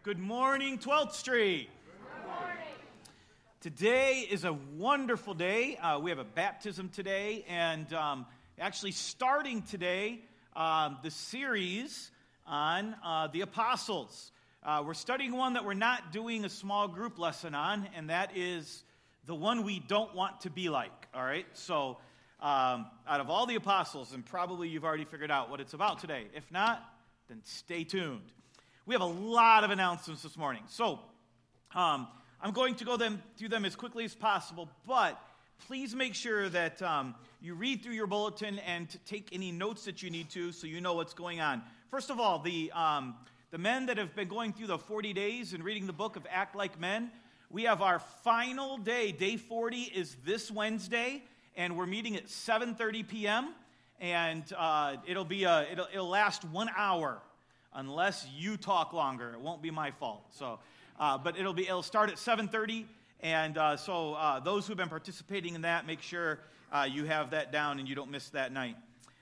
Good morning, 12th Street. Good morning. Today is a wonderful day. We have a baptism today, and actually starting today, the series on the apostles. We're studying one that we're not doing a small group lesson on, and that is the one we don't want to be like, all right? So out of all the apostles, and probably you've already figured out what it's about today. If not, then stay tuned. We have a lot of announcements this morning. So I'm going to go through them as quickly as possible, but please make sure that you read through your bulletin and take any notes that you need to so you know what's going on. First of all, the men that have been going through the 40 days and reading the book of Act Like Men, we have our final day. Day 40 is this Wednesday, and we're meeting at 7:30 p.m., and it'll last 1 hour. Unless you talk longer, it won't be my fault. So, but it'll start at 7:30, and so those who've been participating in that, make sure you have that down and you don't miss that night.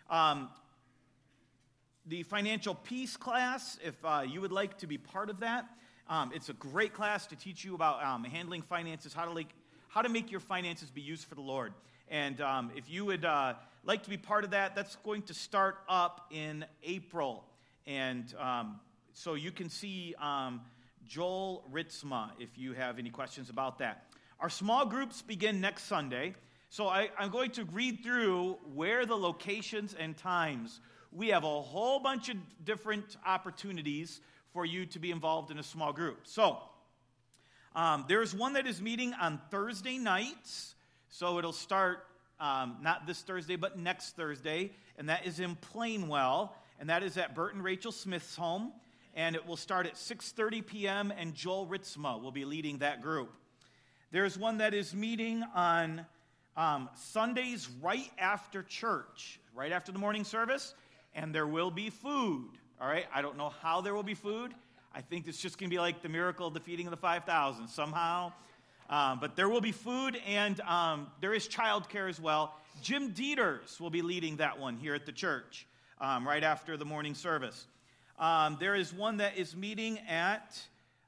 The financial peace class, if you would like to be part of that, it's a great class to teach you about handling finances, how to make your finances be used for the Lord. And if you would like to be part of that, that's going to start up in April. And so you can see Joel Ritzma if you have any questions about that. Our small groups begin next Sunday. So I'm going to read through where the locations and times. We have a whole bunch of different opportunities for you to be involved in a small group. So there's one that is meeting on Thursday nights. So it'll start not this Thursday, but next Thursday. And that is in Plainwell. And that is at Bert and Rachel Smith's home, and it will start at 6:30 p.m., and Joel Ritzma will be leading that group. There's one that is meeting on Sundays right after church, right after the morning service, and there will be food, all right? I don't know how there will be food. I think it's just going to be like the miracle of the feeding of the 5,000 somehow, but there will be food, and there is childcare as well. Jim Dieters will be leading that one here at the church. Right after the morning service. There is one that is meeting at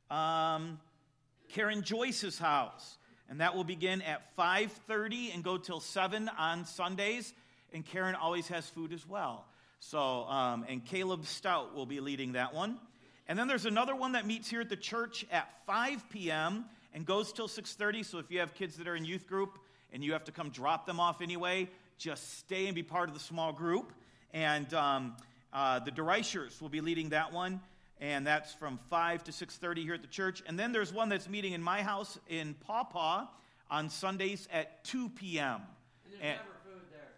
Karen Joyce's house, and that will begin at 5:30 and go till 7 on Sundays, and Karen always has food as well. So, and Caleb Stout will be leading that one. And then there's another one that meets here at the church at 5 p.m. and goes till 6:30, so if you have kids that are in youth group and you have to come drop them off anyway, just stay and be part of the small group. And the DeReichers will be leading that one, and that's from 5 to 6:30 here at the church. And then there's one that's meeting in my house in Paw Paw on Sundays at 2 p.m. And there's never food there.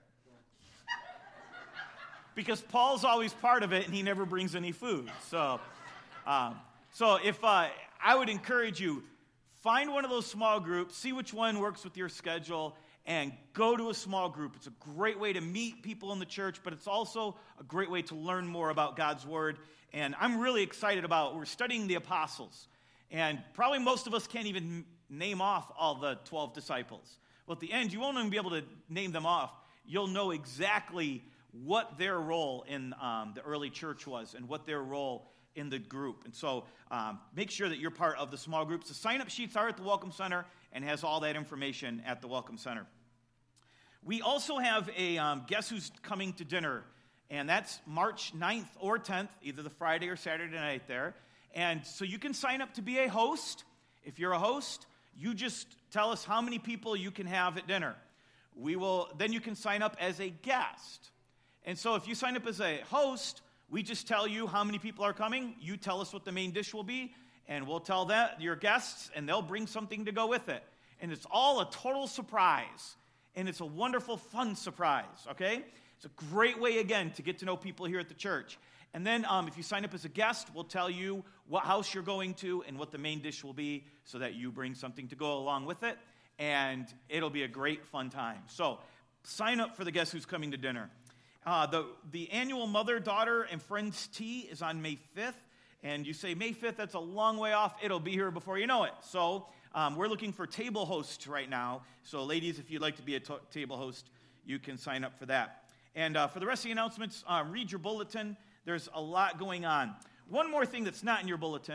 Because Paul's always part of it, and he never brings any food. So if I would encourage you, find one of those small groups, see which one works with your schedule, and go to a small group. It's a great way to meet people in the church, but it's also a great way to learn more about God's Word. And I'm really excited we're studying the apostles. And probably most of us can't even name off all the 12 disciples. Well, at the end, you won't even be able to name them off. You'll know exactly what their role in the early church was and what their role in the group. And so make sure that you're part of the small groups. The sign-up sheets are at the Welcome Center and has all that information at the Welcome Center. We also have a Guess Who's Coming to Dinner, and that's March 9th or 10th, either the Friday or Saturday night there. And so you can sign up to be a host. If you're a host, you just tell us how many people you can have at dinner. Then you can sign up as a guest. And so if you sign up as a host, we just tell you how many people are coming. You tell us what the main dish will be, and we'll tell your guests, and they'll bring something to go with it. And it's all a total surprise. And it's a wonderful, fun surprise, okay? It's a great way, again, to get to know people here at the church. And then if you sign up as a guest, we'll tell you what house you're going to and what the main dish will be so that you bring something to go along with it. And it'll be a great, fun time. So sign up for the Guess Who's Coming to Dinner. The annual Mother, Daughter, and Friends Tea is on May 5th. And you say, May 5th, that's a long way off. It'll be here before you know it. So we're looking for table hosts right now. So ladies, if you'd like to be a table host, you can sign up for that. And for the rest of the announcements, read your bulletin. There's a lot going on. One more thing that's not in your bulletin.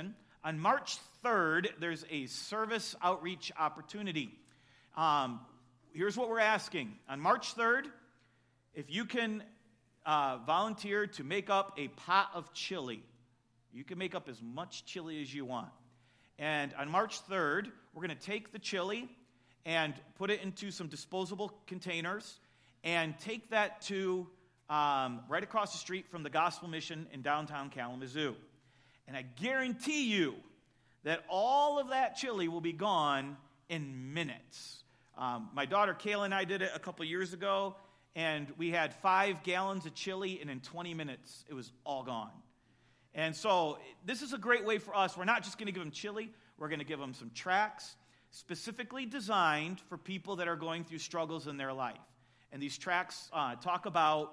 On March 3rd, there's a service outreach opportunity. Here's what we're asking. On March 3rd, if you can volunteer to make up a pot of chili. You can make up as much chili as you want. And on March 3rd, we're going to take the chili and put it into some disposable containers and take that to right across the street from the Gospel Mission in downtown Kalamazoo. And I guarantee you that all of that chili will be gone in minutes. My daughter Kayla and I did it a couple years ago, and we had 5 gallons of chili, and in 20 minutes, it was all gone. And so this is a great way for us. We're not just going to give them chili. We're going to give them some tracts specifically designed for people that are going through struggles in their life. And these tracts talk about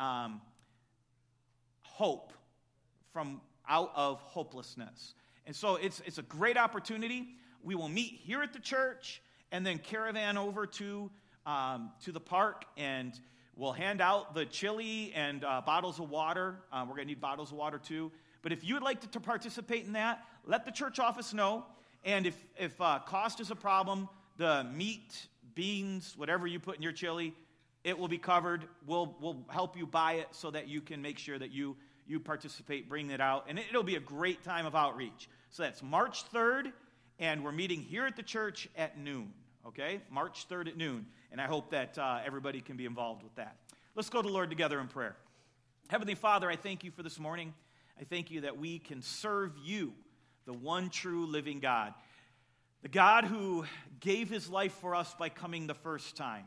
hope from out of hopelessness. And so it's a great opportunity. We will meet here at the church and then caravan over to the park, and we'll hand out the chili and bottles of water. We're going to need bottles of water too. But if you would like to participate in that, let the church office know. And if cost is a problem, the meat, beans, whatever you put in your chili, it will be covered. We'll help you buy it so that you can make sure that you participate, bring it out. And it'll be a great time of outreach. So that's March 3rd, and we're meeting here at the church at noon. Okay? March 3rd at noon. And I hope that everybody can be involved with that. Let's go to the Lord together in prayer. Heavenly Father, I thank you for this morning. I thank you that we can serve you, the one true living God. The God who gave his life for us by coming the first time.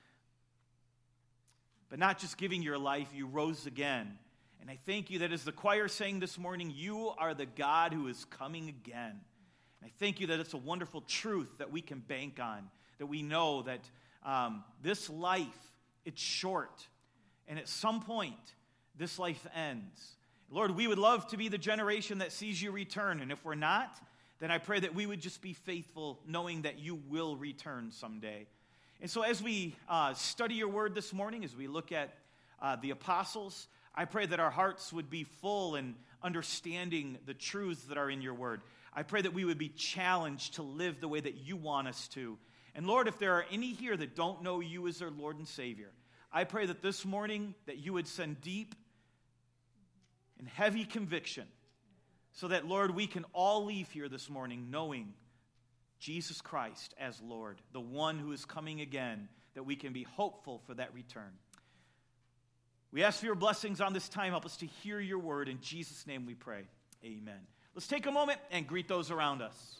But not just giving your life, you rose again. And I thank you that as the choir sang this morning, you are the God who is coming again. And I thank you that it's a wonderful truth that we can bank on, that we know that this life, it's short. And at some point, this life ends. Lord, we would love to be the generation that sees you return. And if we're not, then I pray that we would just be faithful, knowing that you will return someday. And so as we study your word this morning, as we look at the apostles, I pray that our hearts would be full in understanding the truths that are in your word. I pray that we would be challenged to live the way that you want us to. And Lord, if there are any here that don't know you as their Lord and Savior, I pray that this morning that you would send deep and heavy conviction so that, Lord, we can all leave here this morning knowing Jesus Christ as Lord, the one who is coming again, that we can be hopeful for that return. We ask for your blessings on this time. Help us to hear your word. In Jesus' name we pray. Amen. Let's take a moment and greet those around us.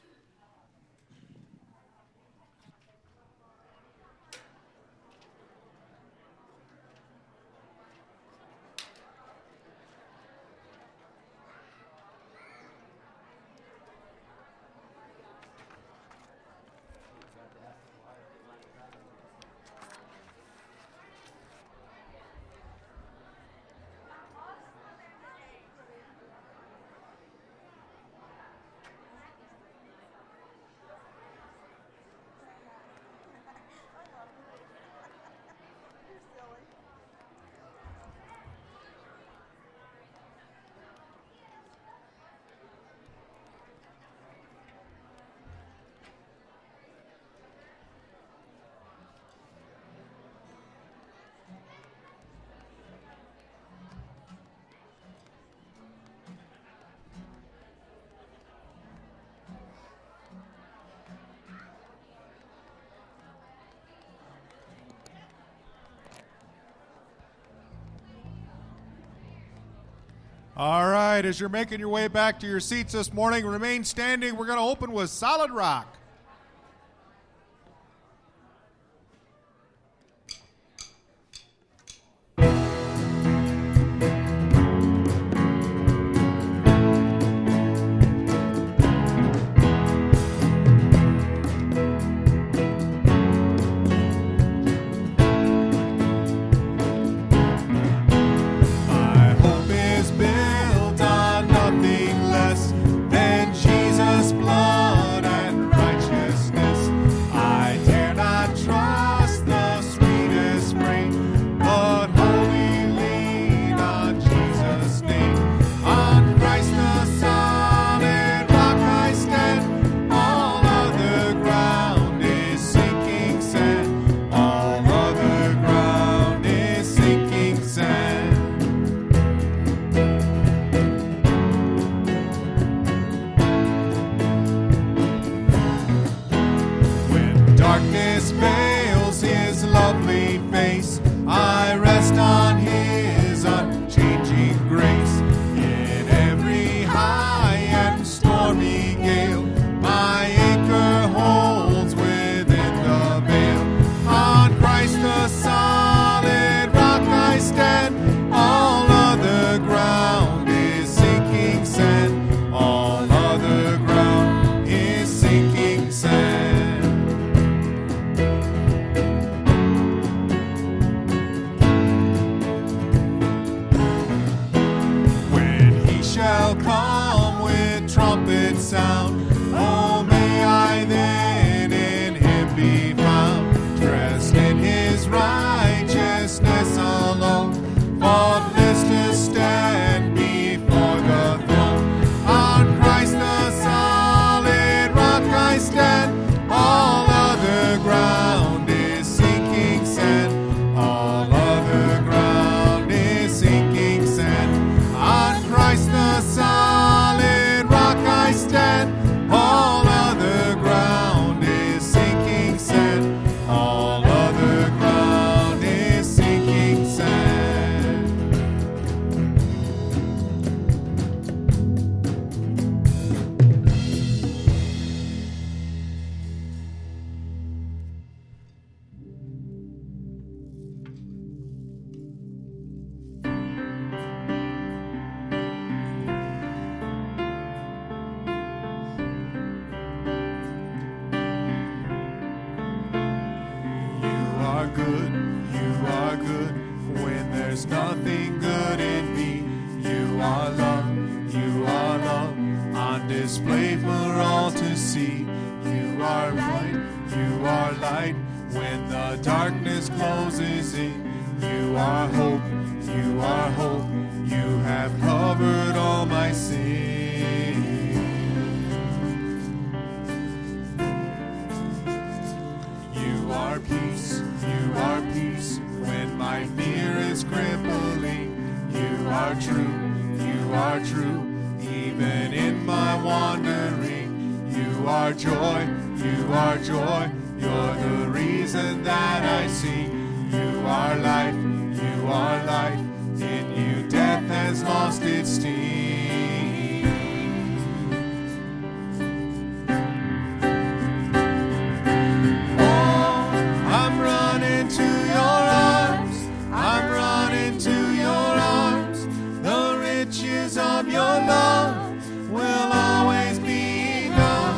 All right, as you're making your way back to your seats this morning, remain standing. We're going to open with Solid Rock. Blood and righteousness. face. I rest on his unchanging grace. In every high and stormy gale, my anchor holds within the veil. On Christ the solid rock I stand. All other ground is sinking sand. All other ground is sinking sand. When he shall come with trumpet sound, oh, may I then in him be found, dressed in his righteousness alone, faultless to stand before the throne. On Christ the solid rock I stand. All other ground is sinking sand. All other ground is sinking sand. On Christ the solid rock I stand. All other ground is sinking sand. All other ground is sinking sand. You are good when there's nothing good in me. You are love on display for all to see. You are light when the darkness closes in. You are hope, you have covered all my sin. You are peace when my fear is crippling. You are true, even in my wandering. You are joy, you're the reason that I see. You are life, in you death has lost its sting. Oh, I'm running to your arms, I'm running to your arms. The riches of your love will always be enough.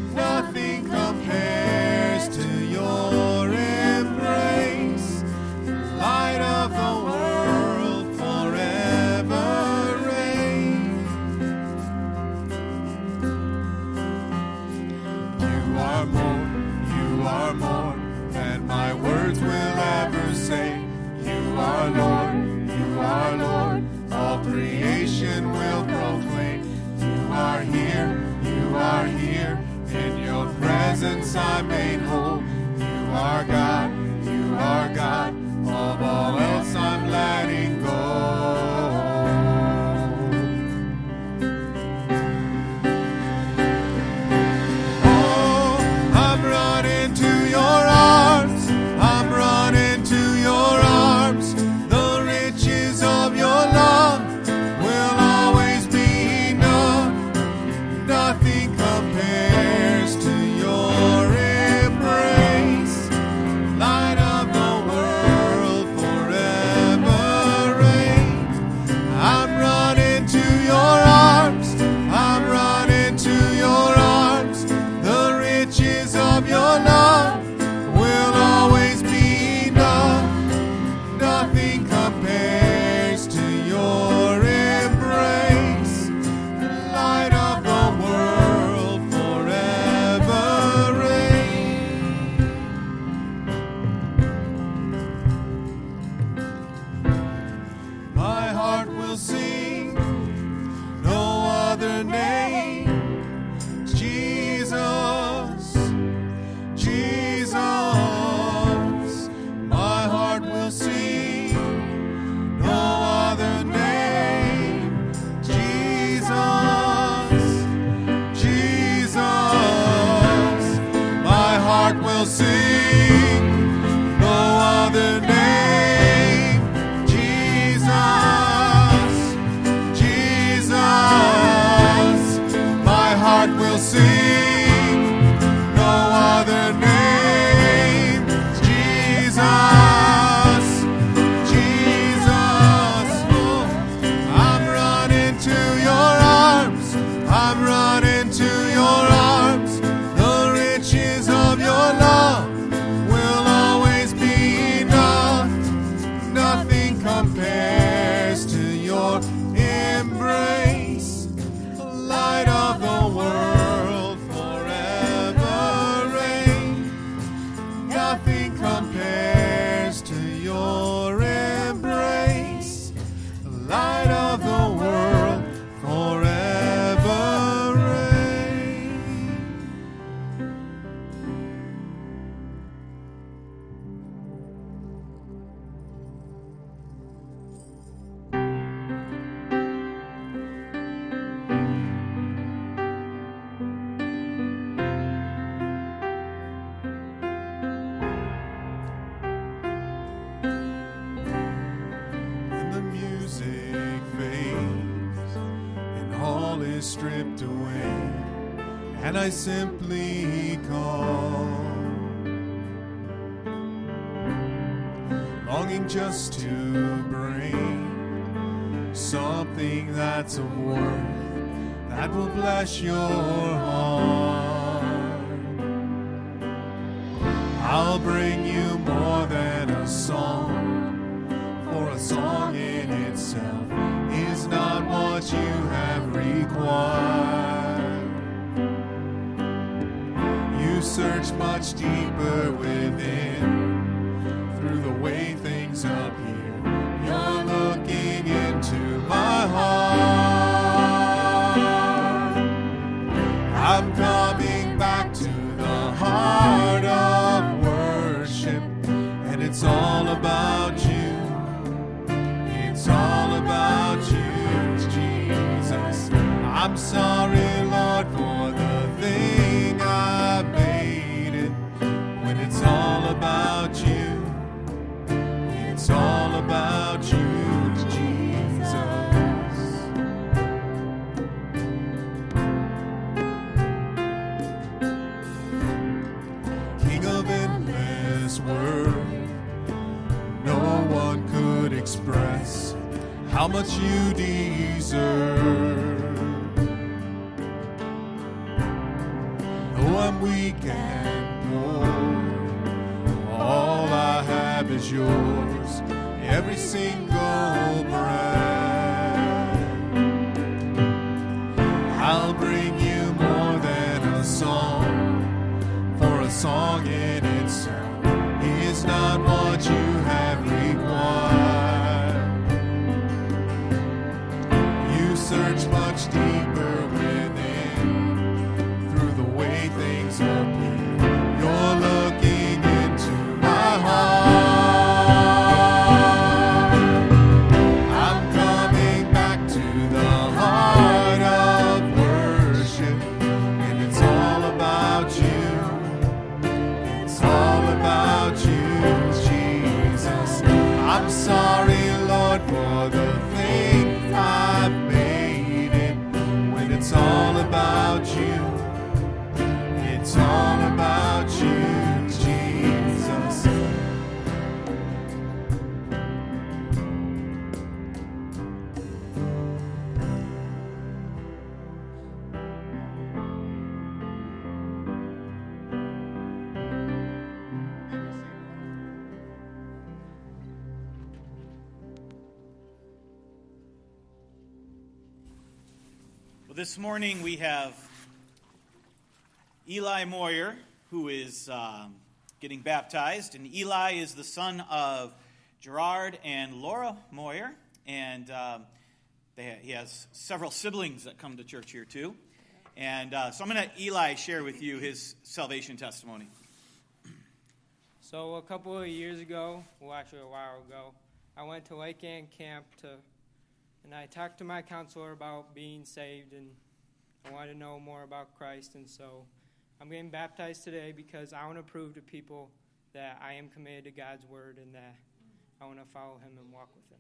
Nothing compares to your embrace. is stripped away, and I simply call, longing just to bring something that's of worth that will bless your heart. I'll bring you more than a song, for a song in itself is not what you have required. You search much deeper within, through the way things appear. You're looking into my heart. I'm coming back to the heart of worship, and it's all about you. It's all about you, Jesus. I'm sorry, Lord, for the thing I made it. When it's all about you, it's all about you, Jesus. King of endless worth, no one could express how much you deserve. Though I'm weak and poor, all I have is yours, every single breath. I'll bring you more than a song, for a song in itself is not what you have required. You search much deeper within, through the way things appear. You're looking into my heart. I'm coming back to the heart of worship, and it's all about you. It's all about you, Jesus. I'm sorry, Lord, for the thing I've made it. When it's all about you, it's all about you, Jesus. Well, this morning we have Eli Moyer, who is getting baptized. And Eli is the son of Gerard and Laura Moyer. And he has several siblings that come to church here too. And so I'm going to let Eli share with you his salvation testimony. So a couple of years ago, well, actually a while ago, I went to Lake Ann Camp and I talked to my counselor about being saved, and I wanted to know more about Christ. And so I'm getting baptized today because I want to prove to people that I am committed to God's word and that I want to follow him and walk with him.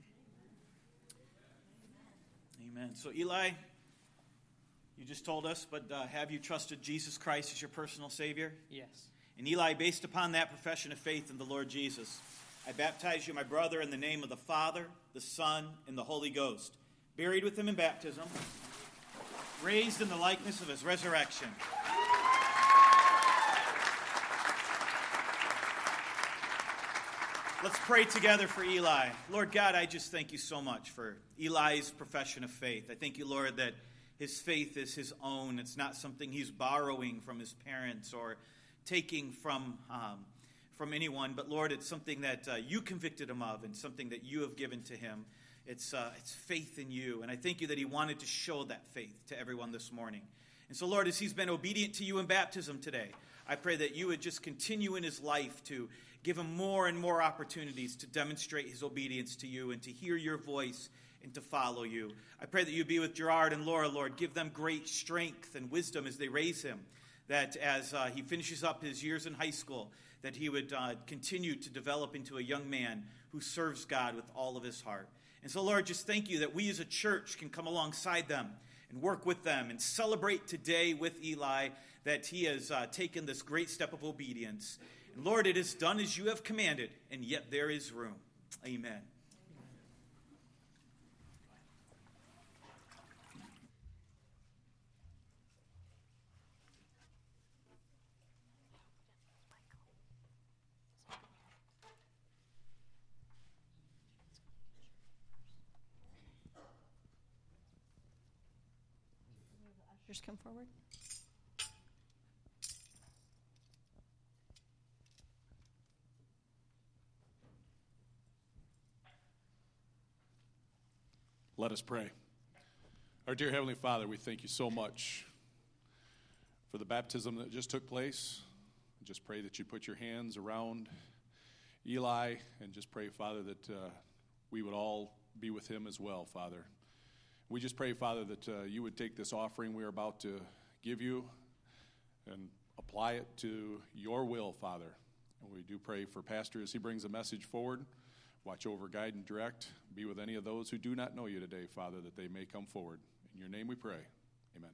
Amen. So Eli, you just told us, but have you trusted Jesus Christ as your personal Savior? Yes. And Eli, based upon that profession of faith in the Lord Jesus, I baptize you, my brother, in the name of the Father, the Son, and the Holy Ghost, buried with him in baptism, raised in the likeness of his resurrection. Let's pray together for Eli. Lord God, I just thank you so much for Eli's profession of faith. I thank you, Lord, that his faith is his own. It's not something he's borrowing from his parents or taking from anyone, but Lord, it's something that you convicted him of and something that you have given to him. It's faith in you, and I thank you that he wanted to show that faith to everyone this morning. And so, Lord, as he's been obedient to you in baptism today, I pray that you would just continue in his life to give him more and more opportunities to demonstrate his obedience to you and to hear your voice and to follow you. I pray that you be with Gerard and Laura, Lord. Give them great strength and wisdom as they raise him, that as he finishes up his years in high school, that he would continue to develop into a young man who serves God with all of his heart. And so, Lord, just thank you that we as a church can come alongside them and work with them and celebrate today with Eli that he has taken this great step of obedience. And Lord, it is done as you have commanded, and yet there is room. Amen. Ushers, come forward. Let us pray. Our dear Heavenly Father, we thank you so much for the baptism that just took place. I just pray that you put your hands around Eli, and just pray, Father, that we would all be with him as well, Father. We just pray, Father, that you would take this offering we are about to give you and apply it to your will, Father. And we do pray for Pastor as he brings a message forward. Watch over, guide, and direct. Be with any of those who do not know you today, Father, that they may come forward. In your name we pray. Amen.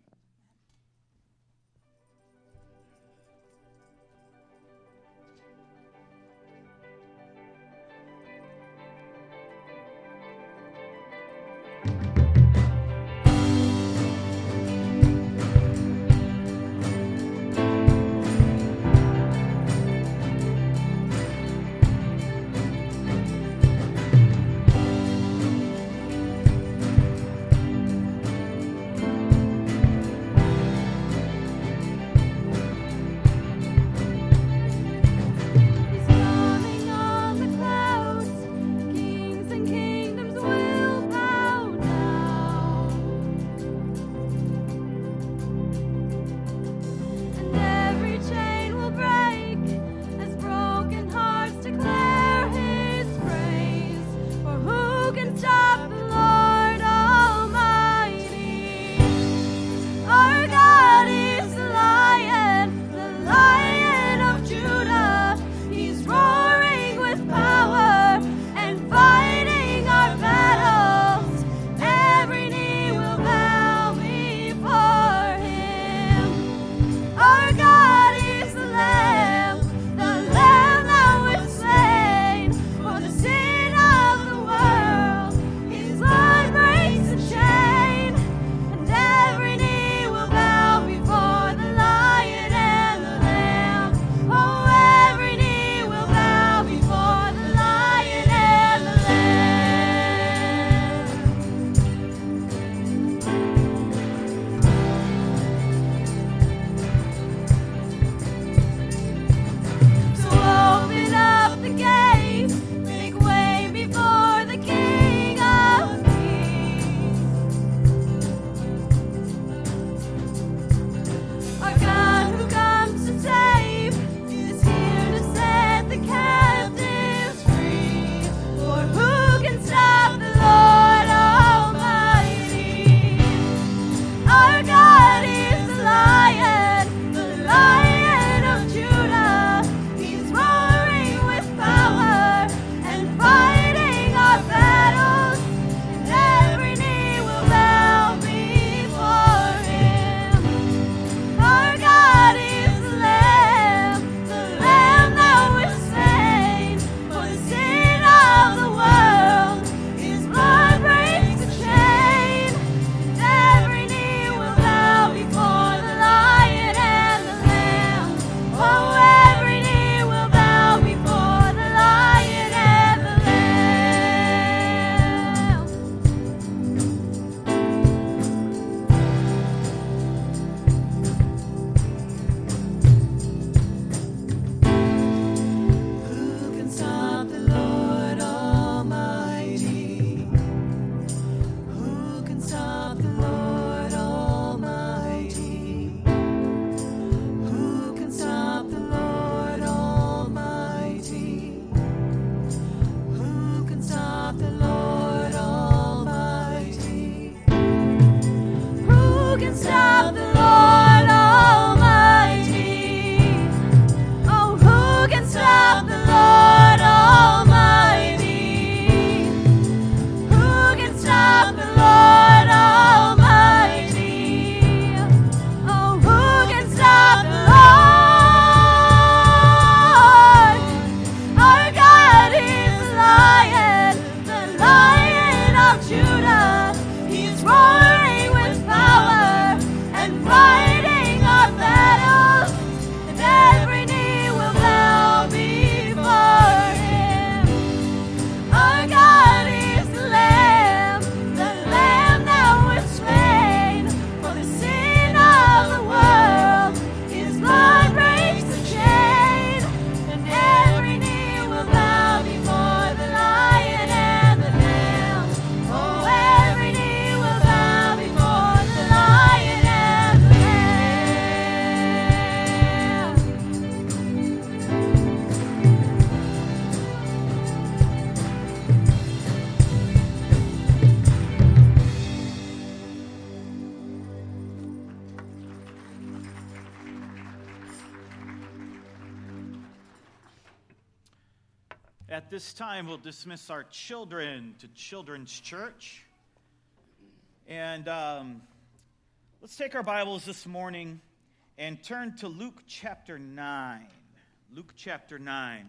At this time, we'll dismiss our children to Children's Church. And let's take our Bibles this morning and turn to Luke chapter 9. Luke chapter 9.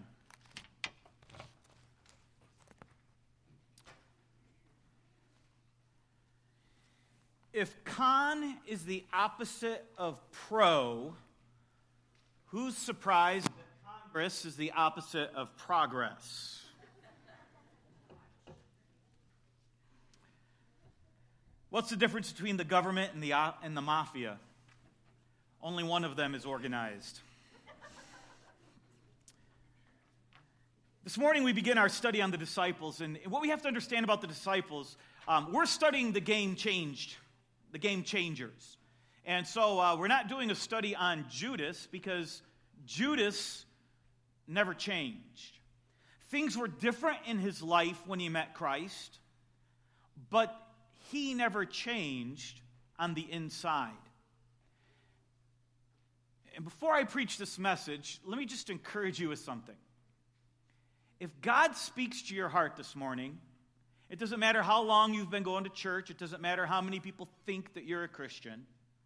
If con is the opposite of pro, who's surprised that Congress is the opposite of progress? What's the difference between the government and the mafia? Only one of them is organized. This morning we begin our study on the disciples, and what we have to understand about the disciples, we're studying the game changers. And so we're not doing a study on Judas because Judas never changed. Things were different in his life when he met Christ, but he never changed on the inside. And before I preach this message, let me just encourage you with something. If God speaks to your heart this morning, it doesn't matter how long you've been going to church. It doesn't matter how many people think that you're a Christian.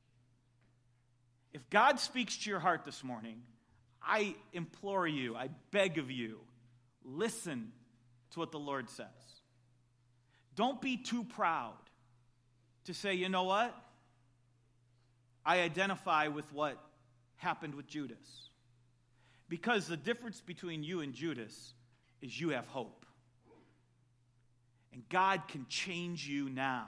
If God speaks to your heart this morning, I implore you, I beg of you, listen to what the Lord says. Don't be too proud to say, you know what? I identify with what happened with Judas. Because the difference between you and Judas is you have hope. And God can change you now.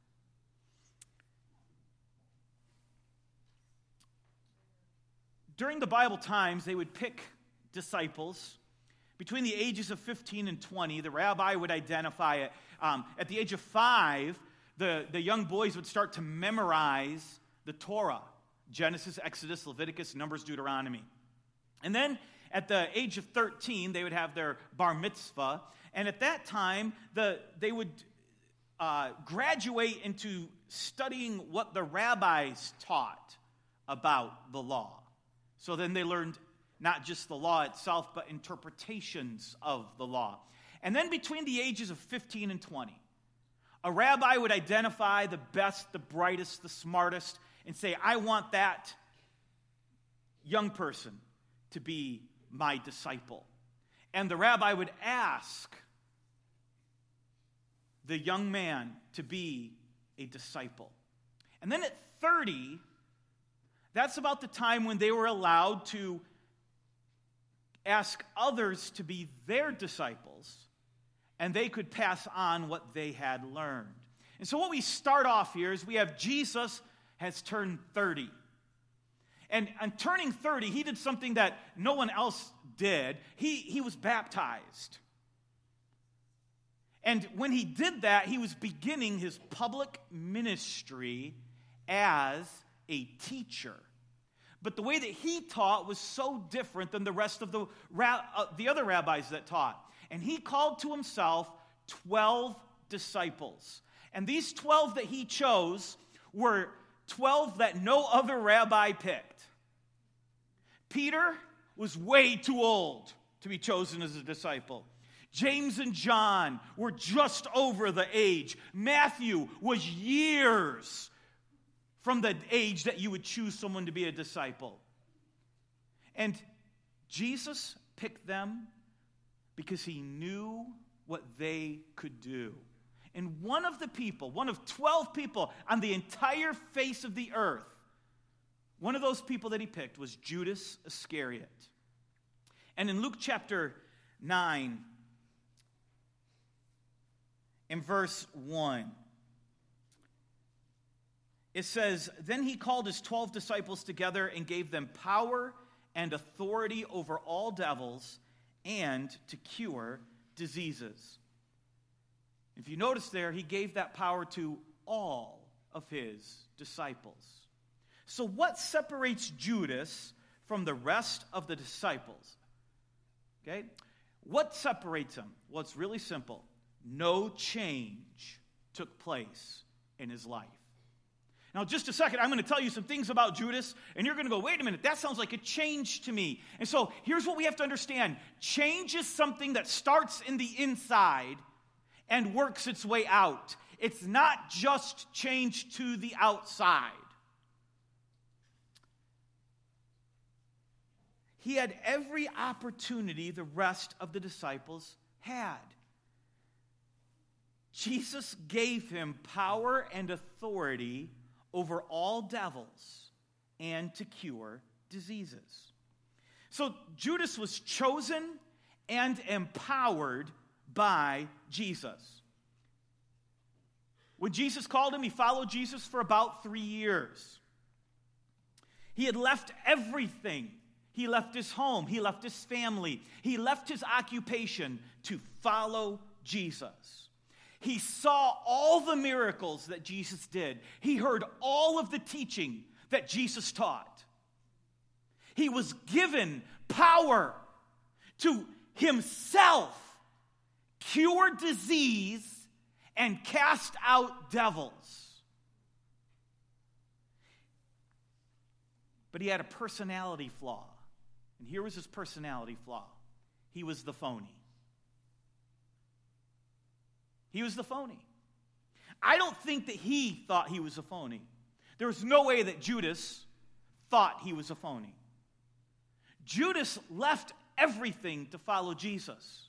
During the Bible times, they would pick disciples. Between the ages of 15 and 20, the rabbi would identify it. At the age of 5, the young boys would start to memorize the Torah. Genesis, Exodus, Leviticus, Numbers, Deuteronomy. And then at the age of 13, they would have their bar mitzvah. And at that time, they would graduate into studying what the rabbis taught about the law. So then they learned not just the law itself, but interpretations of the law. And then between the ages of 15 and 20, a rabbi would identify the best, the brightest, the smartest, and say, I want that young person to be my disciple. And the rabbi would ask the young man to be a disciple. And then at 30, that's about the time when they were allowed to ask others to be their disciples, and they could pass on what they had learned. And so what we start off here is we have Jesus has turned 30. And on turning 30, he did something that no one else did. He was baptized. And when he did that, he was beginning his public ministry as a teacher. But the way that he taught was so different than the rest of the other rabbis that taught. And he called to himself 12 disciples. And these 12 that he chose were 12 that no other rabbi picked. Peter was way too old to be chosen as a disciple. James and John were just over the age. Matthew was years from the age that you would choose someone to be a disciple. And Jesus picked them because he knew what they could do. And one of 12 people on the entire face of the earth, one of those people that he picked was Judas Iscariot. And in Luke chapter 9, in verse 1, it says, Then he called his 12 disciples together and gave them power and authority over all devils and to cure diseases. If you notice there, he gave that power to all of his disciples. So what separates Judas from the rest of the disciples? Okay? What separates him? Well, it's really simple. No change took place in his life. Now, just a second, I'm going to tell you some things about Judas, and you're going to go, wait a minute, that sounds like a change to me. And so here's what we have to understand. Change is something that starts in the inside and works its way out. It's not just change to the outside. He had every opportunity the rest of the disciples had. Jesus gave him power and authority over all devils and to cure diseases. So Judas was chosen and empowered by Jesus. When Jesus called him, he followed Jesus for about 3 years. He had left everything. He left his home. He left his family. He left his occupation to follow Jesus. He saw all the miracles that Jesus did. He heard all of the teaching that Jesus taught. He was given power to himself cure disease and cast out devils. But he had a personality flaw. And here was his personality flaw. He was the phony. He was the phony. I don't think that he thought he was a phony. There was no way that Judas thought he was a phony. Judas left everything to follow Jesus.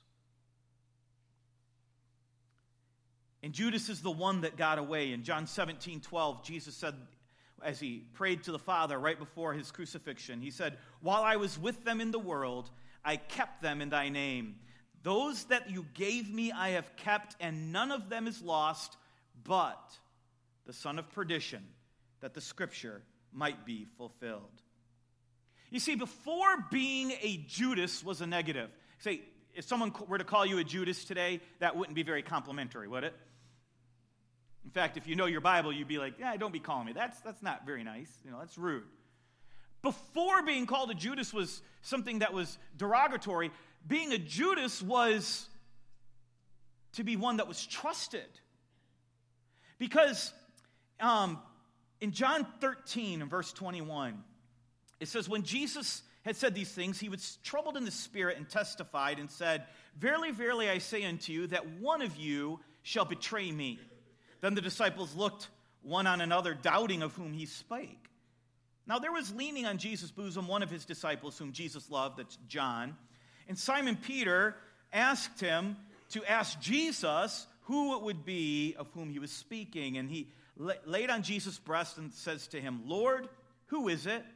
And Judas is the one that got away. In John 17:12, Jesus said, as he prayed to the Father right before his crucifixion, he said, "While I was with them in the world, I kept them in thy name. Those that you gave me I have kept, and none of them is lost, but the son of perdition, that the scripture might be fulfilled." You see, before being a Judas was a negative. Say, if someone were to call you a Judas today, that wouldn't be very complimentary, would it? In fact, if you know your Bible, you'd be like, yeah, don't be calling me. That's not very nice. That's rude. Before being called a Judas was something that was derogatory. Being a Judas was to be one that was trusted. Because in John 13, in verse 21, it says, when Jesus had said these things, he was troubled in the spirit and testified and said, "Verily, verily, I say unto you, that one of you shall betray me." Then the disciples looked one on another, doubting of whom he spake. Now there was leaning on Jesus' bosom one of his disciples whom Jesus loved, that's John. And Simon Peter asked him to ask Jesus who it would be of whom he was speaking. And he laid on Jesus' breast and says to him, "Lord, who is it?"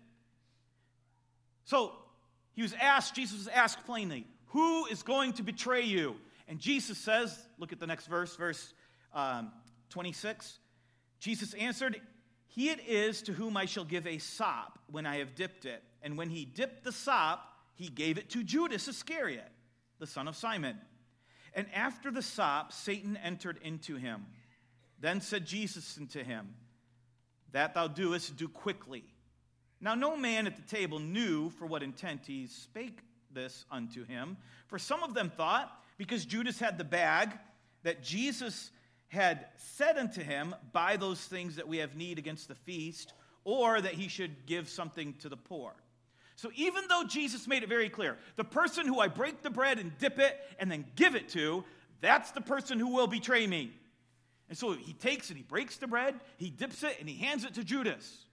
So Jesus was asked plainly, who is going to betray you? And Jesus says, look at the next verse, verse 26. Jesus answered, "He it is to whom I shall give a sop when I have dipped it." And when he dipped the sop, he gave it to Judas Iscariot, the son of Simon. And after the sop, Satan entered into him. Then said Jesus unto him, "That thou doest, do quickly." Now no man at the table knew for what intent he spake this unto him. For some of them thought, because Judas had the bag, that Jesus had said unto him, "Buy those things that we have need against the feast," or that he should give something to the poor. So even though Jesus made it very clear, the person who I break the bread and dip it and then give it to, that's the person who will betray me. And so he takes it, he breaks the bread, he dips it, and he hands it to Judas.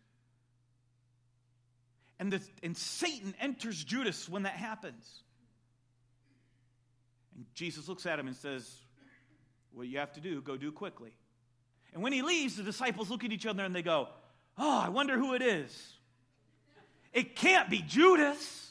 And Satan enters Judas when that happens. And Jesus looks at him and says, "What you have to do, go do quickly." And when he leaves, the disciples look at each other and they go, "Oh, I wonder who it is. It can't be Judas."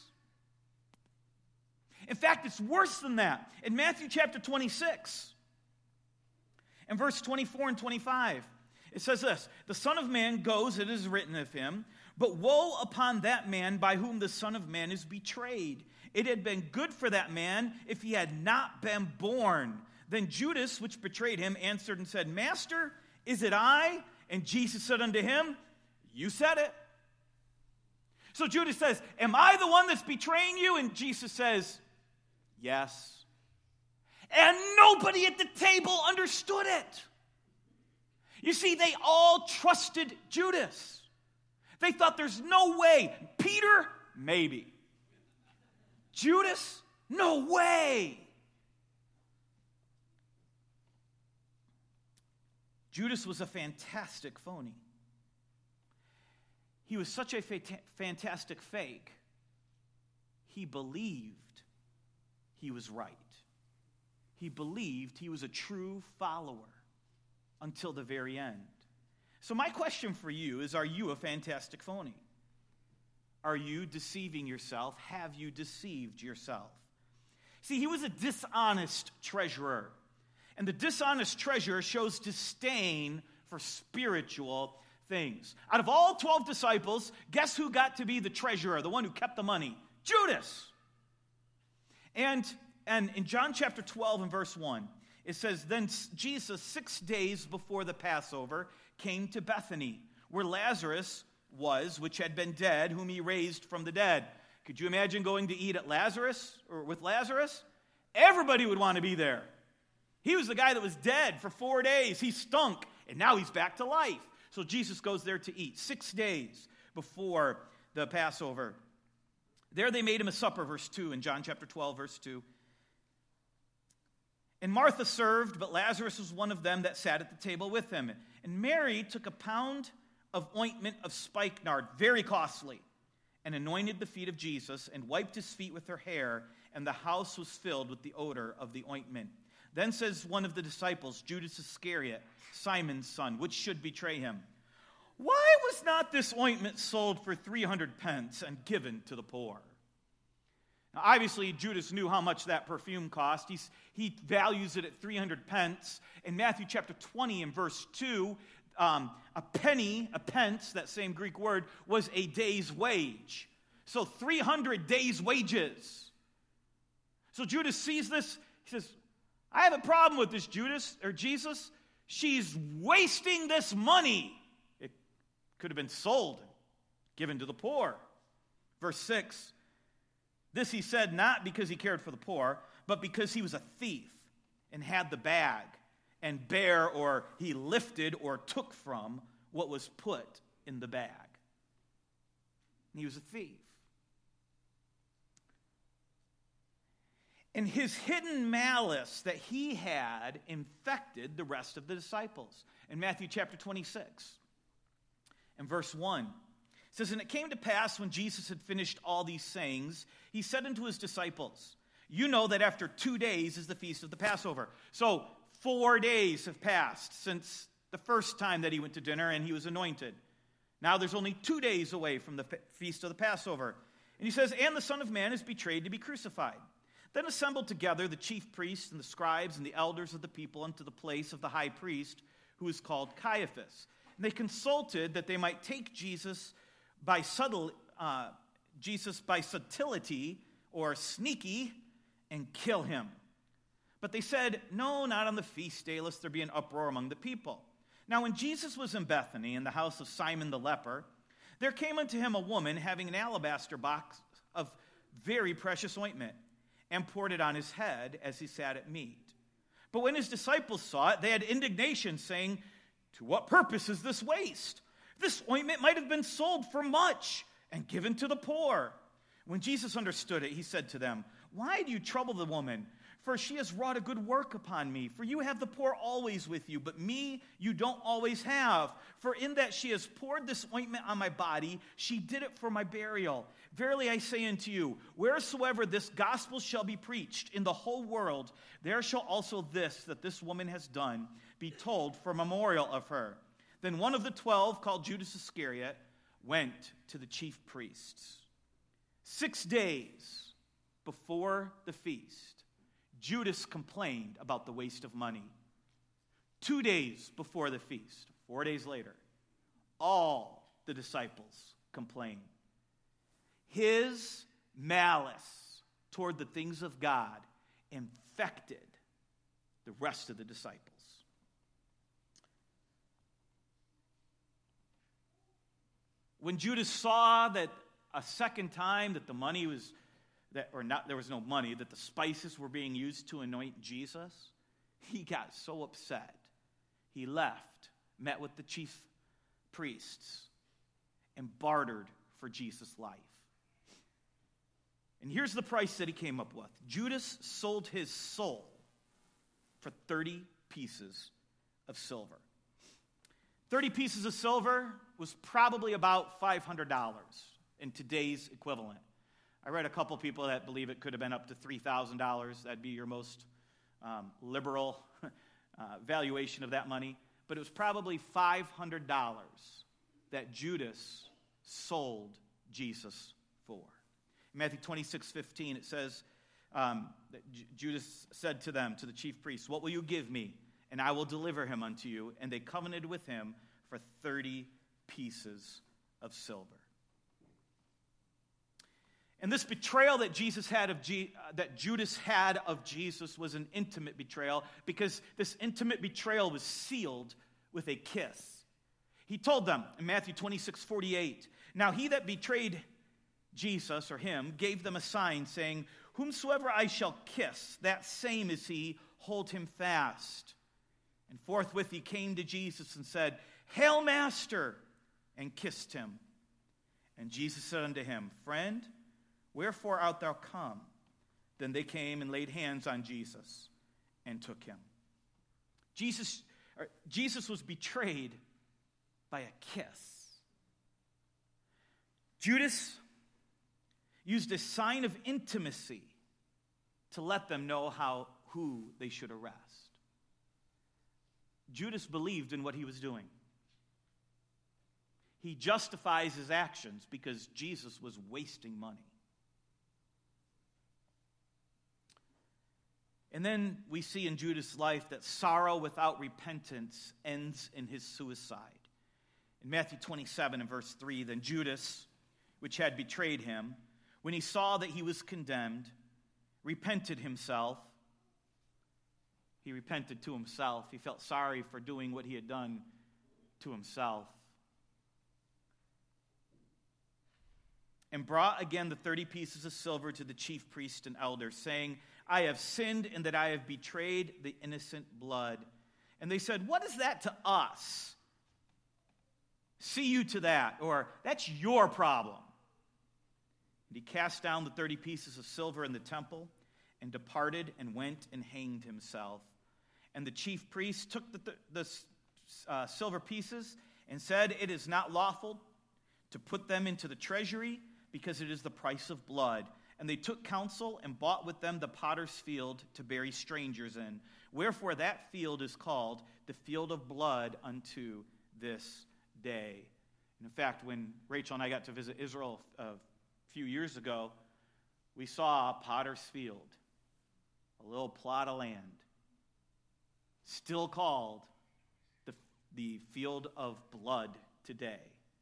In fact, it's worse than that. In Matthew chapter 26, in verse 24 and 25, it says this, "The Son of Man goes, it is written of him, but woe upon that man by whom the Son of Man is betrayed. It had been good for that man if he had not been born." Then Judas, which betrayed him, answered and said, "Master, is it I?" And Jesus said unto him, "You said it." So Judas says, "Am I the one that's betraying you?" And Jesus says, "Yes." And nobody at the table understood it. You see, they all trusted Judas. They thought there's no way. Peter, maybe. Judas, no way. Judas was a fantastic phony. He was such a fantastic fake. He believed he was right. He believed he was a true follower until the very end. So my question for you is, are you a fantastic phony? Are you deceiving yourself? Have you deceived yourself? See, he was a dishonest treasurer. And the dishonest treasurer shows disdain for spiritual things. Out of all 12 disciples, guess who got to be the treasurer, the one who kept the money? Judas. And in John chapter 12 and verse 1, it says, "Then Jesus, 6 days before the Passover, came to Bethany, where Lazarus was, which had been dead, whom he raised from the dead." Could you imagine going to eat at Lazarus, or with Lazarus? Everybody would want to be there. He was the guy that was dead for 4 days. He stunk, and now he's back to life. So Jesus goes there to eat 6 days before the Passover. There they made him a supper, verse 2, in John chapter 12, verse 2. "And Martha served, but Lazarus was one of them that sat at the table with him. And Mary took a pound of ointment of spikenard, very costly, and anointed the feet of Jesus, and wiped his feet with her hair, and the house was filled with the odor of the ointment. Then says one of the disciples, Judas Iscariot, Simon's son, which should betray him, 'Why was not this ointment sold for 300 pence and given to the poor?'" Now, obviously, Judas knew how much that perfume cost. He values it at 300 pence. In Matthew chapter 20 and verse 2, a pence, that same Greek word, was a day's wage. So 300 days' wages. So Judas sees this. He says, "I have a problem with this, Jesus. She's wasting this money. It could have been sold, given to the poor." Verse 6, "This he said not because he cared for the poor, but because he was a thief and had the bag and bare, or he lifted or took from what was put in the bag." And he was a thief. And his hidden malice that he had infected the rest of the disciples. In Matthew chapter 26 and verse 1, it says, "And it came to pass when Jesus had finished all these sayings, he said unto his disciples, 'You know that after 2 days is the feast of the Passover.'" So 4 days have passed since the first time that he went to dinner and he was anointed. Now there's only 2 days away from the feast of the Passover. And he says, "And the Son of Man is betrayed to be crucified. Then assembled together the chief priests and the scribes and the elders of the people unto the place of the high priest, who is called Caiaphas. And they consulted that they might take Jesus by subtlety or sneaky and kill him. But they said, 'No, not on the feast day, lest there be an uproar among the people.' Now when Jesus was in Bethany, in the house of Simon the leper, there came unto him a woman having an alabaster box of very precious ointment, and poured it on his head as he sat at meat. But when his disciples saw it, they had indignation, saying, 'To what purpose is this waste? This ointment might have been sold for much and given to the poor.' When Jesus understood it, he said to them, 'Why do you trouble the woman? For she has wrought a good work upon me. For you have the poor always with you, but me you don't always have. For in that she has poured this ointment on my body, she did it for my burial. Verily I say unto you, wheresoever this gospel shall be preached in the whole world, there shall also this that this woman has done be told for memorial of her.' Then one of the 12, called Judas Iscariot, went to the chief priests." 6 days before the feast, Judas complained about the waste of money. 2 days before the feast, 4 days later, all the disciples complained. His malice toward the things of God infected the rest of the disciples. When Judas saw that a second time that the money was there was no money, that the spices were being used to anoint Jesus, he got so upset. He left met with the chief priests and bartered for Jesus' life. And here's the price that he came up with. Judas sold his soul for 30 pieces of silver. 30 pieces of silver was probably about $500 in today's equivalent. I read a couple people that believe it could have been up to $3,000. That'd be your most liberal valuation of that money. But it was probably $500 that Judas sold Jesus for. In Matthew 26:15, it says that Judas said to them, to the chief priests, "What will you give me? And I will deliver him unto you." And they covenanted with him for 30 pieces of silver. And this betrayal that Judas had of Jesus was an intimate betrayal, because this intimate betrayal was sealed with a kiss. He told them in Matthew 26:48, "Now he that betrayed Jesus," or him, "gave them a sign, saying, Whomsoever I shall kiss, that same is he, hold him fast. And forthwith he came to Jesus and said, Hail, Master, and kissed him. And Jesus said unto him, Friend, wherefore art thou come? Then they came and laid hands on Jesus and took him. Jesus was betrayed by a kiss. Judas used a sign of intimacy to let them know who they should arrest. Judas believed in what he was doing. He justifies his actions because Jesus was wasting money. And then we see in Judas' life that sorrow without repentance ends in his suicide. In Matthew 27 and verse 3, then Judas, which had betrayed him, when he saw that he was condemned, repented himself. He repented to himself. He felt sorry for doing what he had done to himself. And brought again the 30 pieces of silver to the chief priest and elders, saying, I have sinned in that I have betrayed the innocent blood. And they said, What is that to us? See you to that, or that's your problem. And he cast down the 30 pieces of silver in the temple and departed and went and hanged himself. And the chief priest took the silver pieces and said, It is not lawful to put them into the treasury, because it is the price of blood. And they took counsel and bought with them the potter's field to bury strangers in. Wherefore that field is called the field of blood unto this day. And in fact, when Rachel and I got to visit Israel a few years ago, we saw a potter's field, a little plot of land, still called the field of blood today.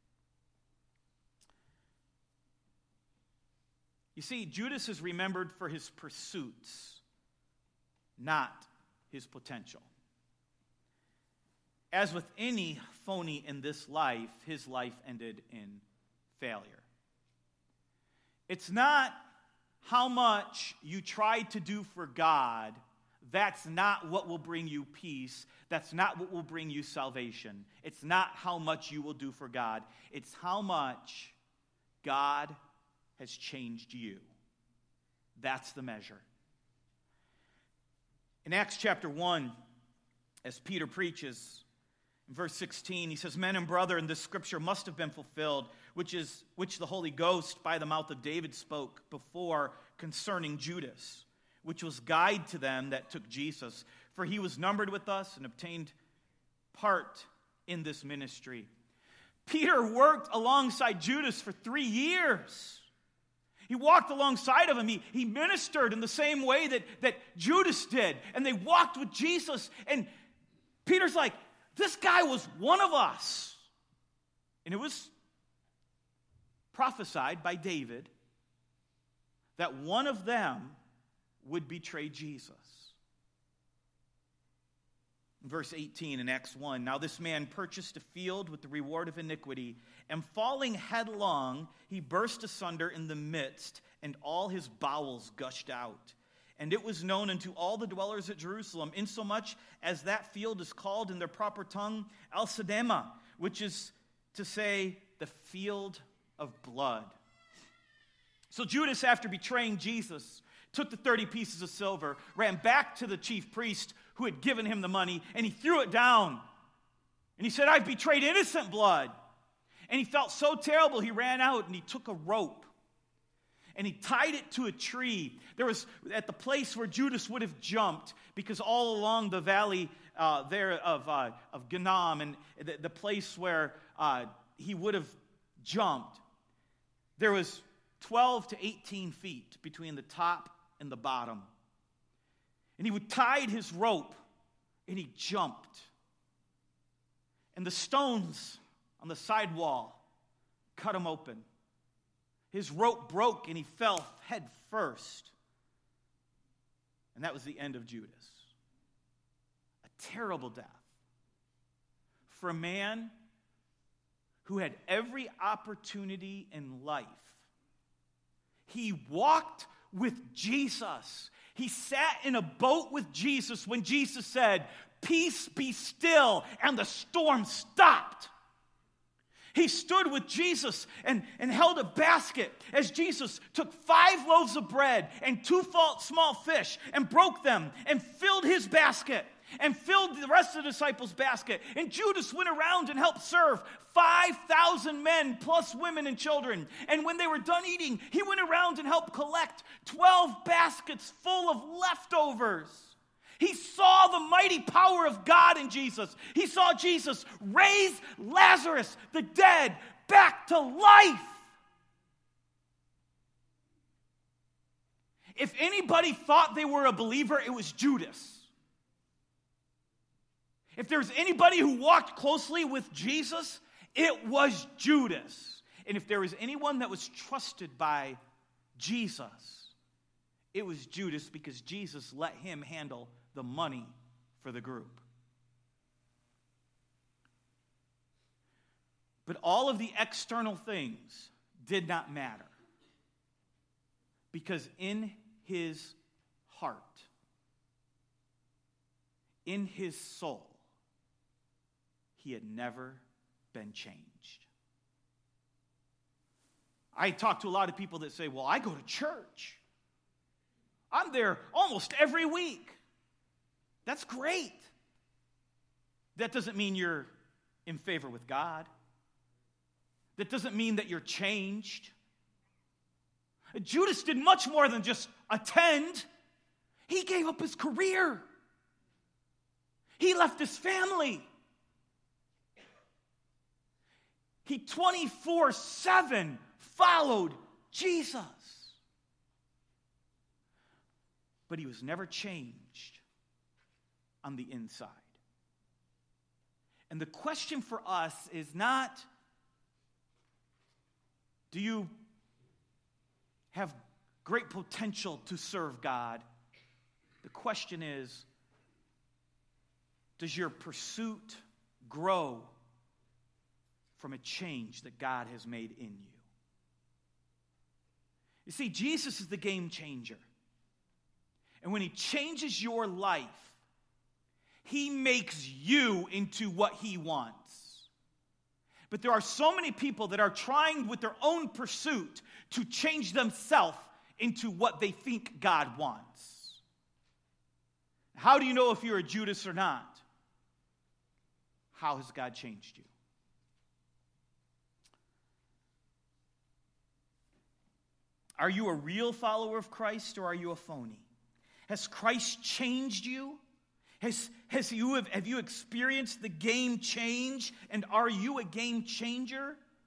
You see, Judas is remembered for his pursuits, not his potential. As with any phony in this life, his life ended in failure. It's not how much you try to do for God. That's not what will bring you peace. That's not what will bring you salvation. It's not how much you will do for God. It's how much God has changed you. That's the measure. In Acts chapter 1, as Peter preaches, in verse 16, he says, Men and brethren, this scripture must have been fulfilled, which the Holy Ghost by the mouth of David spoke before concerning Judas, which was guide to them that took Jesus. For he was numbered with us and obtained part in this ministry. Peter worked alongside Judas for 3 years. He walked alongside of him. He ministered in the same way that Judas did. And they walked with Jesus. And Peter's like, this guy was one of us. And it was prophesied by David that one of them would betray Jesus. In verse 18 in Acts 1, now this man purchased a field with the reward of iniquity, and falling headlong, he burst asunder in the midst, and all his bowels gushed out. And it was known unto all the dwellers at Jerusalem, insomuch as that field is called in their proper tongue Al-Sadema, which is to say, the field of blood. So Judas, after betraying Jesus, took the 30 pieces of silver, ran back to the chief priest who had given him the money, and he threw it down. And he said, I've betrayed innocent blood. And he felt so terrible, he ran out and he took a rope. And he tied it to a tree. There was, at the place where Judas would have jumped, because all along the valley there of Ganom, and the place where he would have jumped, there was 12 to 18 feet between the top and the bottom. And he would tied his rope, and he jumped. And the stones on the sidewall cut him open. His rope broke, and he fell head first. And that was the end of Judas. A terrible death for a man who had every opportunity in life. He walked with Jesus. He sat in a boat with Jesus when Jesus said, "Peace, be still," and the storm stopped. He stood with Jesus and held a basket as Jesus took 5 loaves of bread and 2 small fish and broke them and filled his basket and filled the rest of the disciples' basket. And Judas went around and helped serve 5,000 men plus women and children. And when they were done eating, he went around and helped collect 12 baskets full of leftovers. He saw the mighty power of God in Jesus. He saw Jesus raise Lazarus, the dead, back to life. If anybody thought they were a believer, it was Judas. If there was anybody who walked closely with Jesus, it was Judas. And if there was anyone that was trusted by Jesus, it was Judas, because Jesus let him handle the money for the group. But all of the external things did not matter, because in his heart, in his soul, he had never been changed. I talk to a lot of people that say, well, I go to church. I'm there almost every week. That's great. That doesn't mean you're in favor with God. That doesn't mean that you're changed. Judas did much more than just attend. He gave up his career. He left his family. He 24/7 followed Jesus. But he was never changed on the inside. And the question for us is not, do you have great potential to serve God? The question is, does your pursuit grow from a change that God has made in you? You see, Jesus is the game changer. And when he changes your life, he makes you into what he wants. But there are so many people that are trying with their own pursuit to change themselves into what they think God wants. How do you know if you're a Judas or not? How has God changed you? Are you a real follower of Christ, or are you a phony? Has Christ changed you? Have you experienced the game change, and are you a game changer?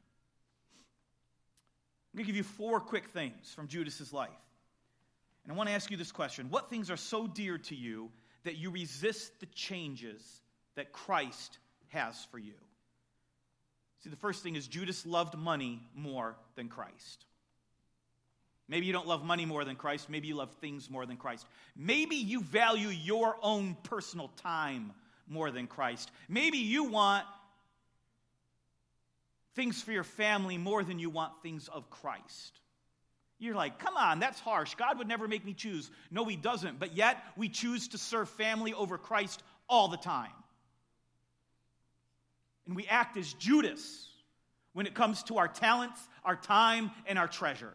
I'm going to give you 4 quick things from Judas's life. And I want to ask you this question. What things are so dear to you that you resist the changes that Christ has for you? See, the first thing is Judas loved money more than Christ. Maybe you don't love money more than Christ. Maybe you love things more than Christ. Maybe you value your own personal time more than Christ. Maybe you want things for your family more than you want things of Christ. You're like, come on, that's harsh. God would never make me choose. No, he doesn't. But yet, we choose to serve family over Christ all the time. And we act as Judas when it comes to our talents, our time, and our treasure.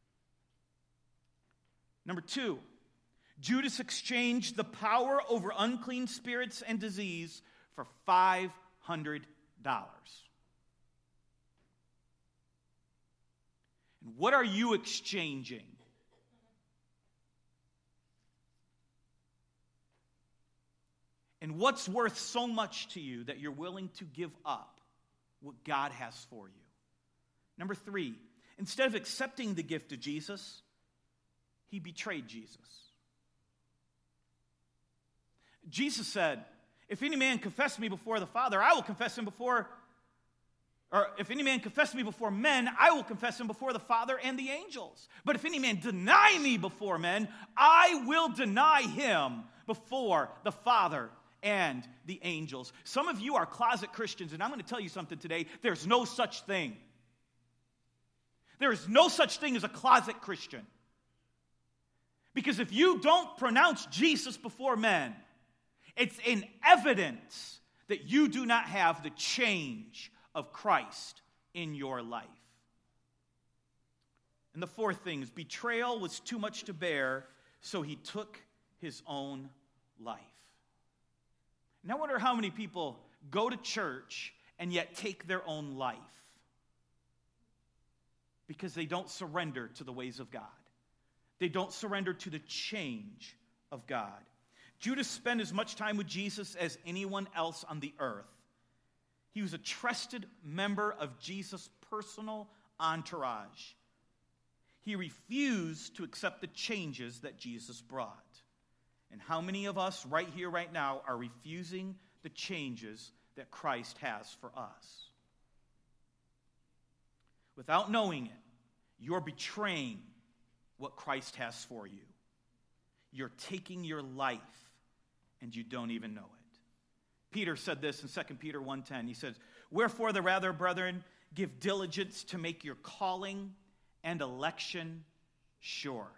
Number 2, Judas exchanged the power over unclean spirits and disease for $500. And what are you exchanging? And what's worth so much to you that you're willing to give up what God has for you? Number 3, instead of accepting the gift of Jesus, he betrayed Jesus. Jesus said, if any man confess me before the Father, I will confess him before, or if any man confess me before men, I will confess him before the Father and the angels. But if any man deny me before men, I will deny him before the Father and the angels. Some of you are closet Christians, and I'm going to tell you something today. There's no such thing. There is no such thing as a closet Christian. Because if you don't pronounce Jesus before men, it's in evidence that you do not have the change of Christ in your life. And the 4th thing is betrayal was too much to bear, so he took his own life. And I wonder how many people go to church and yet take their own life because they don't surrender to the ways of God. They don't surrender to the change of God. Judas spent as much time with Jesus as anyone else on the earth. He was a trusted member of Jesus' personal entourage. He refused to accept the changes that Jesus brought. And how many of us right here, right now, are refusing the changes that Christ has for us? Without knowing it, you're betraying what Christ has for you. You're taking your life, and you don't even know it. Peter said this in 2 Peter 1:10. He says, wherefore the rather, brethren, give diligence to make your calling and election sure.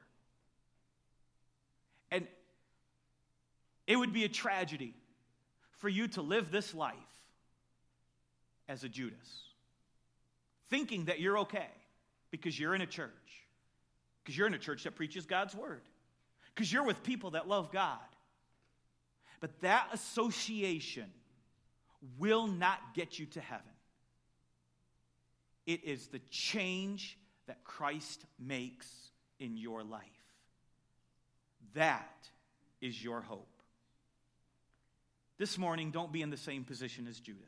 And it would be a tragedy for you to live this life as a Judas, thinking that you're okay because you're in a church, because you're in a church that preaches God's word, because you're with people that love God. But that association will not get you to heaven. It is the change that Christ makes in your life. That is your hope. This morning, don't be in the same position as Judas.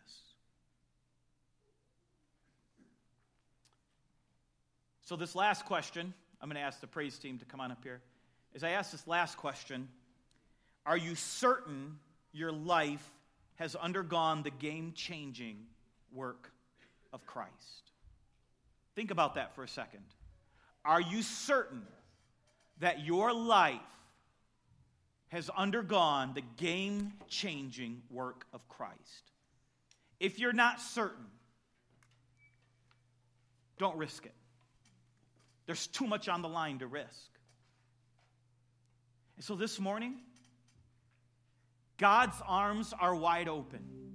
So this last question, I'm going to ask the praise team to come on up here. As I ask this last question, are you certain your life has undergone the game-changing work of Christ? Think about that for a second. Are you certain that your life has undergone the game-changing work of Christ? If you're not certain, don't risk it. There's too much on the line to risk. And so this morning, God's arms are wide open.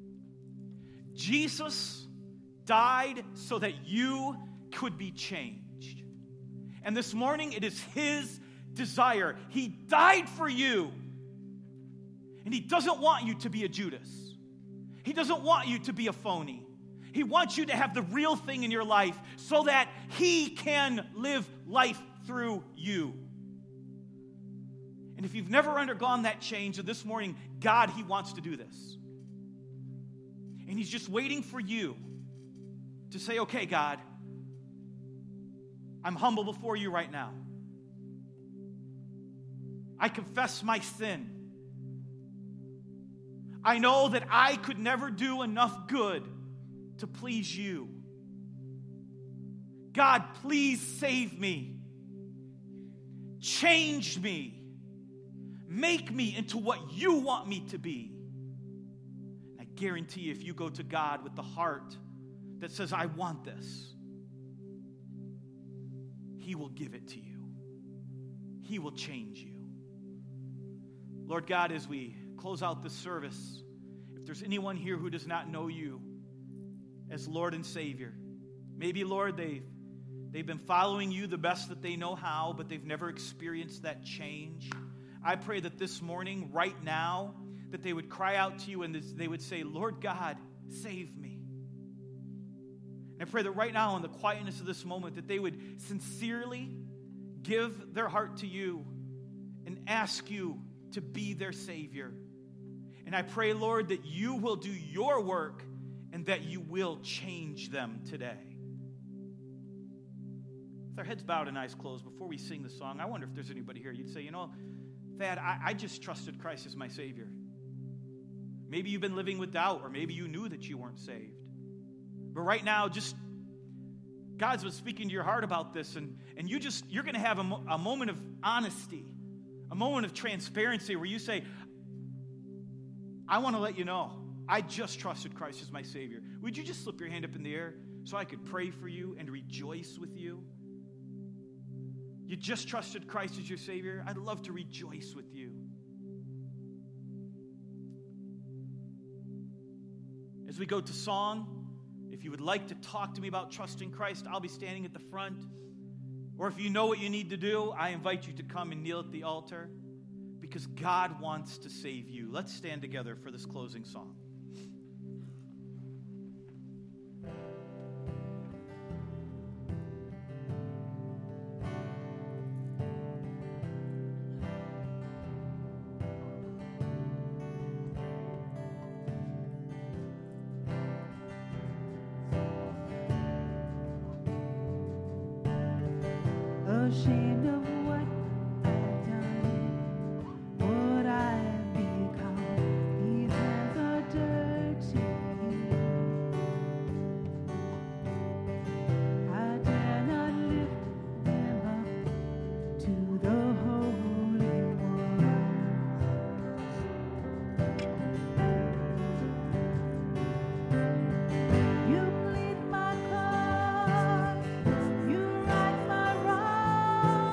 Jesus died so that you could be changed. And this morning, it is his desire. He died for you. And he doesn't want you to be a Judas. He doesn't want you to be a phony. He wants you to have the real thing in your life so that he can live life through you. And if you've never undergone that change, this morning, God, he wants to do this. And he's just waiting for you to say, okay, God, I'm humble before you right now. I confess my sin. I know that I could never do enough good to please you. God, please save me. Change me. Make me into what you want me to be. I guarantee you, if you go to God with the heart that says, I want this, He will give it to you. He will change you. Lord God, as we close out this service, if there's anyone here who does not know you as Lord and Savior, maybe, Lord, they've been following you the best that they know how, but they've never experienced that change. I pray that this morning, right now, that they would cry out to you and they would say, Lord God, save me. And I pray that right now, in the quietness of this moment, that they would sincerely give their heart to you and ask you to be their Savior. And I pray, Lord, that you will do your work and that you will change them today. With our heads bowed and eyes closed, before we sing the song, I wonder if there's anybody here. You'd say, you know, Thad, I just trusted Christ as my Savior. Maybe you've been living with doubt, or maybe you knew that you weren't saved. But right now, just God's been speaking to your heart about this, and you're going to have a moment of honesty, a moment of transparency where you say, I want to let you know, I just trusted Christ as my Savior. Would you just slip your hand up in the air so I could pray for you and rejoice with you? You just trusted Christ as your Savior? I'd love to rejoice with you. As we go to song, if you would like to talk to me about trusting Christ, I'll be standing at the front. Or if you know what you need to do, I invite you to come and kneel at the altar, because God wants to save you. Let's stand together for this closing song. Ashamed of what I've done, what I've become. These hands are dirty. I dare not lift them up to the Holy One. You plead my cause, you right my wrong.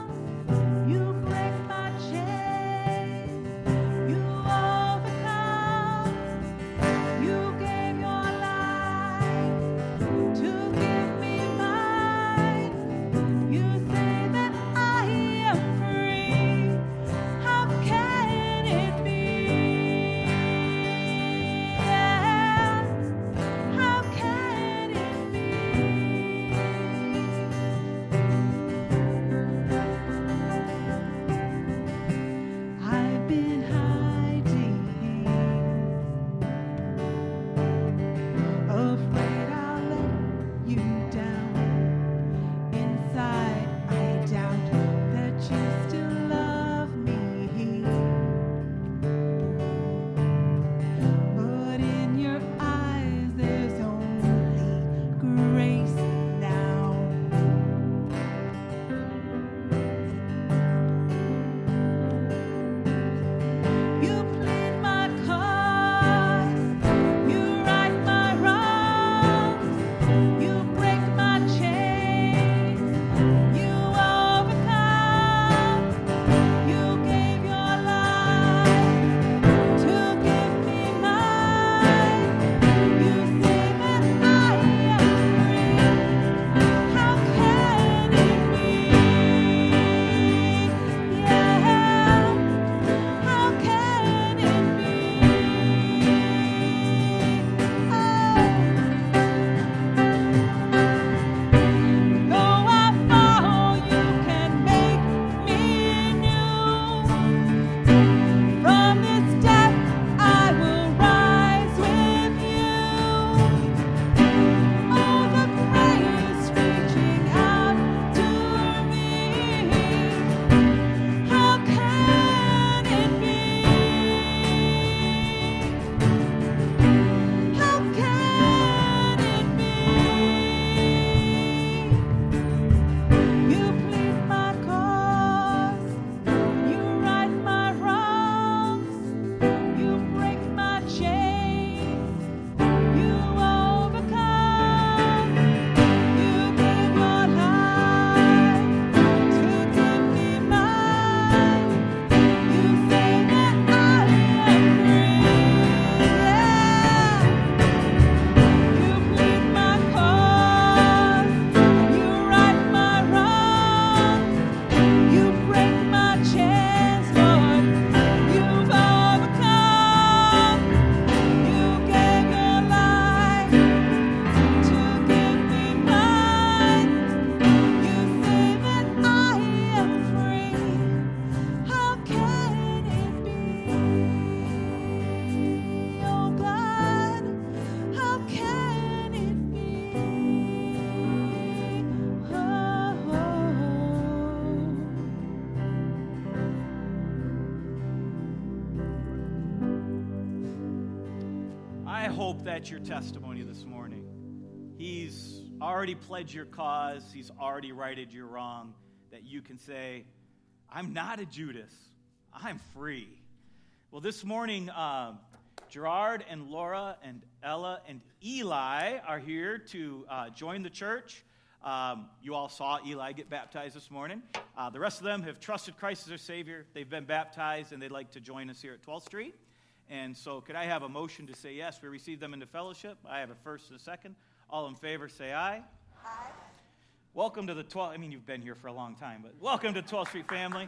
I hope that's your testimony this morning. He's already pledged your cause. He's already righted your wrong. That you can say, I'm not a Judas. I'm free. Well, this morning, Gerard and Laura and Ella and Eli are here to join the church. You all saw Eli get baptized this morning. The rest of them have trusted Christ as their Savior. They've been baptized, and they'd like to join us here at 12th Street. And so could I have a motion to say yes, we receive them into fellowship? I have a first and a second. All in favor, say aye. Aye. Welcome to the 12th, you've been here for a long time, but welcome to 12th Street family.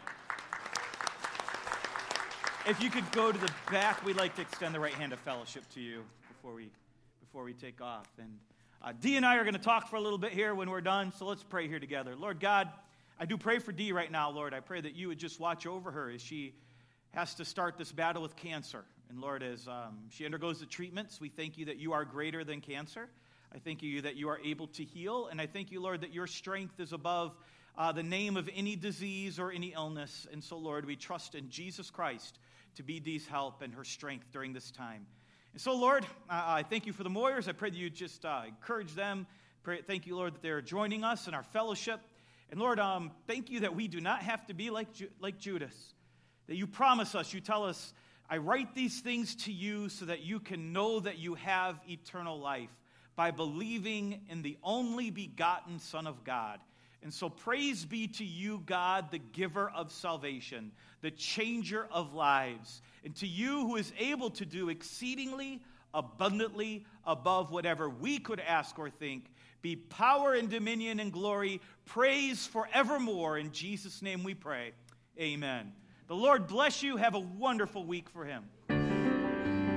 If you could go to the back, we'd like to extend the right hand of fellowship to you before we take off. And Dee and I are going to talk for a little bit here when we're done, so let's pray here together. Lord God, I do pray for Dee right now, Lord. I pray that you would just watch over her as she has to start this battle with cancer. And Lord, as she undergoes the treatments, we thank you that you are greater than cancer. I thank you that you are able to heal, and I thank you, Lord, that your strength is above the name of any disease or any illness. And so, Lord, we trust in Jesus Christ to be Dee's help and her strength during this time. And so, Lord, I thank you for the Moyers. I pray that you just encourage them. Thank you, Lord, that they're joining us in our fellowship. And, Lord, thank you that we do not have to be like Judas, that you promise us, you tell us, I write these things to you so that you can know that you have eternal life by believing in the only begotten Son of God. And so praise be to you, God, the giver of salvation, the changer of lives, and to you who is able to do exceedingly abundantly above whatever we could ask or think, be power and dominion and glory, praise forevermore. In Jesus' name we pray. Amen. The Lord bless you. Have a wonderful week for him.